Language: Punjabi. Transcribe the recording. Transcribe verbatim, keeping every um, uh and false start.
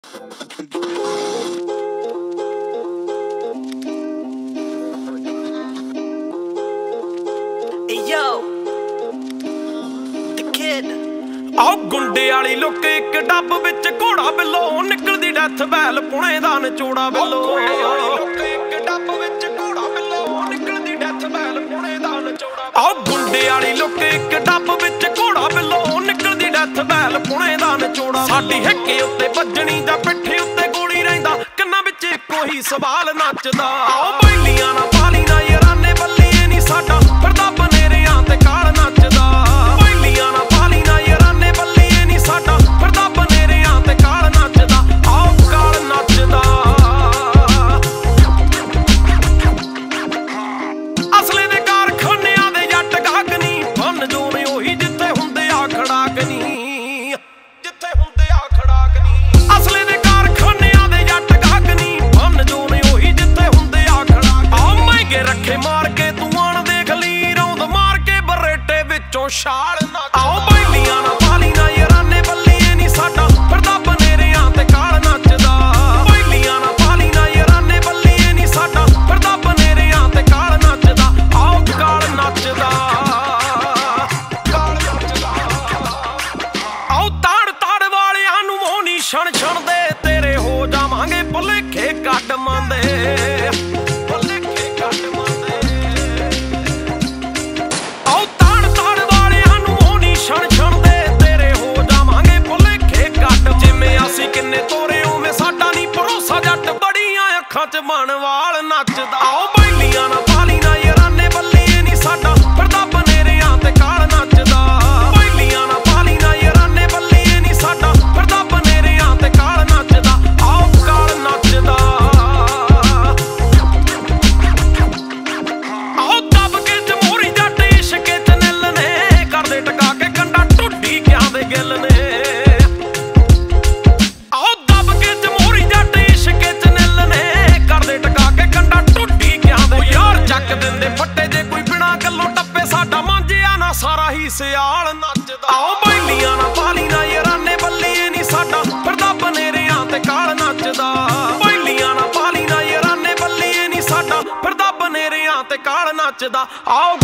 ਆਹ ਗੁੰਡੇ ਵਾਲੀ ਲੁੱਕ ਇੱਕ ਡੱਬ ਵਿੱਚ ਘੋੜਾ ਬਿੱਲੋ ਨਿਕਲਦੀ ਡੈਥ ਬੈਲ ਪੁਣੇ ਦਾ ਨਚੋੜਾ ਬਿੱਲੋ ਲੁੱਕ ਇੱਕ ਡੱਬ ਵਿੱਚ ਘੋੜਾ ਬਿੱਲੋ ਨਿਕਲਦੀ ਡੈਥ ਬੈਲ ਪੁਣੇ ਦਾ ਨਚੋੜਾ ਆਹ ਗੁੰਡੇ ਵਾਲੀ ਲੁੱਕ ਇੱਕ ਡੱਬ ਵਿੱਚ ਘੋੜਾ ਬਿੱਲੋ ਨਿਕਲਦੀ ਡੈਥ ਬੈਲ ਪੁਣੇ ਦਾ ਨਚੋੜਾ ਸਾਡੀ ਹਿੱਕੇ ਉੱਤੇ ਵੱਜਣੀ ਜਾਂ ਪਿੱਠੇ ਉੱਤੇ ਗੋਲੀ ਰਹਿੰਦਾ ਕੰਨਾਂ ਵਿੱਚ ਇੱਕੋ ਹੀ ਸਵਾਲ ਨੱਚਦਾ ਆਹ ਬੈਲੀਆਂ ਨਾ ਪਾਲੀ ਨਾ ਯਾਰਾਨੇ ਬੱਲੀਏ ਨਹੀਂ ਸਾਡਾ ਫਿਰਦਾ ਬਨੇਰਿਆਂ ਤੇ ਕਾਲ ਨੱਚਦਾ ਬੈਲੀਆਂ ਨਾ ਪਾਲੀ ਨਾ ਯਾਰਾਨੇ ਬੱਲੀਏ ਨਹੀਂ ਸਾਡਾ ਫਿਰਦਾ ਬਨੇਰਿਆਂ ਤੇ ਕਾਲ ਨੱਚਦਾ ਆਹ ਕਾਲ ਨੱਚਦਾ ਅਸਲੇ ਦੇ ਕਾਰਖਾਨਿਆਂ ਦੇ ਜੱਟ ਗਾਹਕ ਨਹੀਂ ਫਨ ਜੋ ਨੇ ਉਹੀ ਜਿੱਥੇ ਹੁੰਦੇ ਆ ਖੜਾਕ ਨਹੀਂ ਜਿੱਥੇ ਹੁੰਦੇ ਆ ਖੜਾਕ ਨਹੀਂ ਅਸਲੇ ਦੇ ਕਾਰਖਾਨਿਆਂ ਦੇ ਜੱਟ ਗਾਹਕ ਨਹੀਂ ਫਨ ਜੋ ਨੇ ਉਹੀ ਜਿੱਥੇ ਹੁੰਦੇ ਆ ਖੜਾਕ ਆ ਮਹਿੰਗੇ ਰੱਖੇ ਮਾਰ ਕੇ ਤੂੰ ਆਣ ਦੇਖ ਲਈ ਰੌਂਦ ਮਾਰ ਕੇ ਬਰੇਟੇ ਵਿੱਚੋਂ ਛਾਲ ਨੱਚ ਆਓ ਬੈਲੀਆਂ ਨਾ ਪਾਲੀ ਨਾ ਯਾਰਾਨੇ ਬੱਲੀਏ ਨਹੀਂ ਸਾਡਾ ਫਿਰਦਾ ਬਨੇਰਿਆਂ ਤੇ ਕਾਲ ਨੱਚਦਾ ਬੈਲੀਆਂ ਨਾ ਪਾਲੀ ਨਾ ਯਾਰਾਨੇ ਬੱਲੀਏ ਨਹੀਂ ਸਾਡਾ ਫਿਰਦਾ ਬਨੇਰਿਆਂ ਤੇ ਕਾਲ ਨੱਚਦਾ ਆਓ ਕਾਲ ਨੱਚਦਾ ਕਾਲ ਨੱਚਦਾ ਆਓ ਤਾੜ ਤਾੜ ਵਾਲਿਆਂ ਨੂੰ ਮੋਹ ਨੀ ਛਣ ਛਣ ਦੇ ਤੇਰੇ ਹੋ ਜਾਵਾਂਗੇ ਭੁਲੇਖੇ ਕੱਢ ਮੰਦੇ ਭੁਲੇਖੇ ਕੱਢ ਮੰਦੇ ਆਓ ਤਾੜ ਤਾੜ ਵਾਲਿਆਂ ਨੂੰ ਮੋਹ ਨੀ ਛਣ ਛਣ ਦੇ ਤੇਰੇ ਹੋ ਜਾਵਾਂਗੇ ਭੁਲੇਖੇ ਕੱਢ ਜਿਵੇਂ ਅਸੀਂ ਕਿੰਨੇ ਤੋਰੇ ਉਵੇਂ ਸਾਡਾ ਨਹੀਂ ਭਰੋਸਾ ਜੱਟ ਬੜੀਆਂ ਅੱਖਾਂ 'ਚ ਮਨ ਵਾਲ ਨੱਚਦਾ ਆਓ ਬੈਲੀਆਂ ਨਾ ਪਾਲੀ ਨਾ ਯਾਰਾਨੇ ਬੱਲੀਏ ਨਹੀਂ ਸਾਡਾ ਫਿਰਦਾ ਬਨੇਰਿਆਂ ਤੇ ਕਾਲ ਨੱਚਦਾ ਬੈਲੀਆਂ ਨਾ ਪਾਲੀ ਨਾ ਯਾਰਾਨੇ ਬੱਲੀਏ ਨਹੀਂ ਸਾਡਾ ਫਿਰਦਾ ਬਨੇਰਿਆਂ ਤੇ ਕਾਲ ਨੱਚਦਾ ਆਓ ਕਾਲ ਨੱਚਦਾ ਆਓ ਦੱਬ ਕੇ ਜਮਹੂਰੀ ਜੱਟ ਇਸ਼ਕੇ 'ਚ ਨਿੱਲ ਨੇ ਕਰਦੇ ਟਕਾ ਕੇ ਕੰਡਾ ਢੁੱਡੀ ਕਿਆਂ ਦੇ ਗਿੱਲ ਨੇ ਆਓ ਦੱਬ ਕੇ ਜਮਹੂਰੀ ਜੱਟ ਇਸ਼ਕੇ 'ਚ ਨਿੱਲ ਨੇ ਕਰਦੇ ਟਕਾ ਕੇ ਕੰਡਾ ਢੁੱਡੀ ਕਿਆਂ ਦੇ ਯਾਰ ਚੱਕ ਦਿੰਦੇ ਫੱਟੇ ਜੇ ਕੋਈ ਬਿਨਾ ਗੱਲੋਂ ਟੱਪੇ ਸਾਡਾ ਮਾਂਜਿਆ ਨਾ ਸਾਰਾ ਹੀ ਸਿਆਲ ਨੱਚਦਾ ਆਓ ਬੈਲੀਆਂ ਨਾ ਪਾਲੀ ਨਾ ਯਾਰਾਨੇ ਬੱਲੀਏ ਨਹੀਂ ਸਾਡਾ ਫਿਰਦਾ ਬਨੇਰਿਆਂ ਤੇ ਕਾਲ ਨੱਚਦਾ ਬੈਲੀਆਂ ਨਾ ਪਾਲੀ ਨਾ ਯਾਰਾਨੇ ਬੱਲੀਏ ਨਹੀਂ ਸਾਡਾ ਫਿਰਦਾ ਬਨੇਰਿਆਂ ਤੇ ਕਾਲ ਨੱਚਦਾ ਆਓ